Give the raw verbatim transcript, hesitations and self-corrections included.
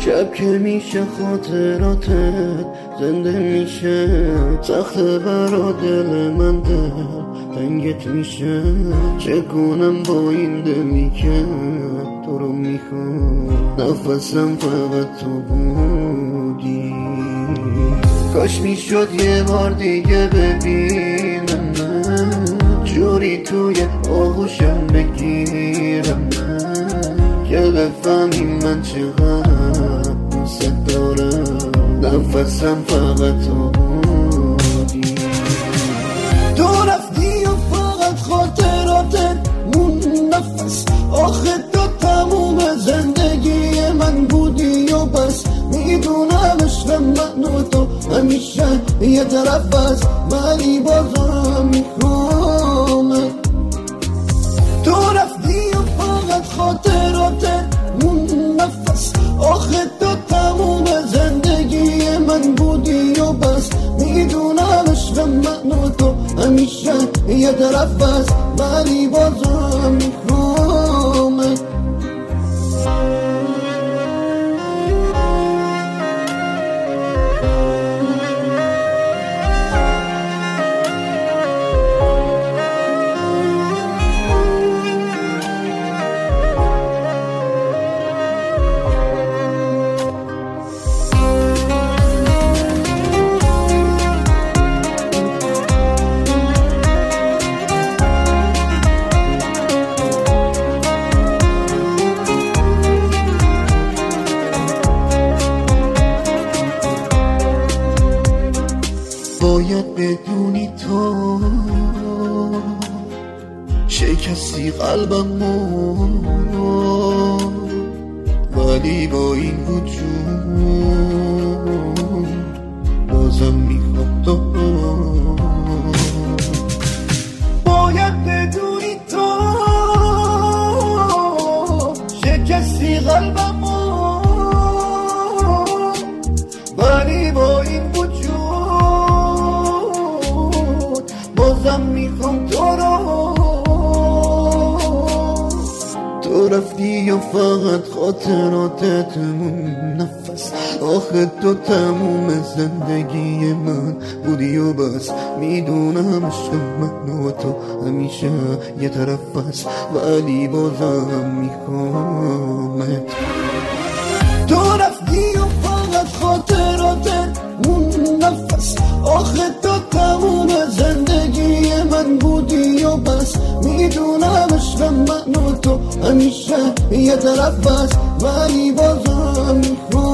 شب که میشه خاطراتت زنده میشه، سخته برا دل من دل تنگت میشه. چه کنم با این دلی که تو رو میخوام، نفسم فقط تو بودی. کاش میشد یه بار دیگه ببینم من، جوری توی آغوشم بگیرم من، که بفهمی من چقدر دوست دارم. نفسم فقط تو بودی. تو رفتی و فقط خاطراتت مون نفس، آخه تو تموم زندگی من بودی و بس. میدونم عشق من و تو همیشه یه طرف است، ولی بازم میخوام. تو رفتی و فقط خاطراتت مون نفس، آخه تو تموم زندگی من بودی و بس. میدونم عشق من و تو همیشه یه طرف است، ولی بازم میخوام. باید بدونی تو شکستی قلبمو، ولی با این وجود بازم میخوام تو. باید بدونی تو شکستی قلبمو، ولی با این وجود بازم میخوام تو رو. تو رفتی و فقط خاطراتت مون نفس، آخه تو تموم زندگی من بودی و بس. میدونم عشق من و تو همیشه یه طرف است، ولی بازم میخوامت. تو رفتی و فقط خاطراتت مون نفس، آخه تو تموم زندگی من بودی و بس. میدونم عشق من و تو همیشه یه طرف است، ولی بازم میخوام.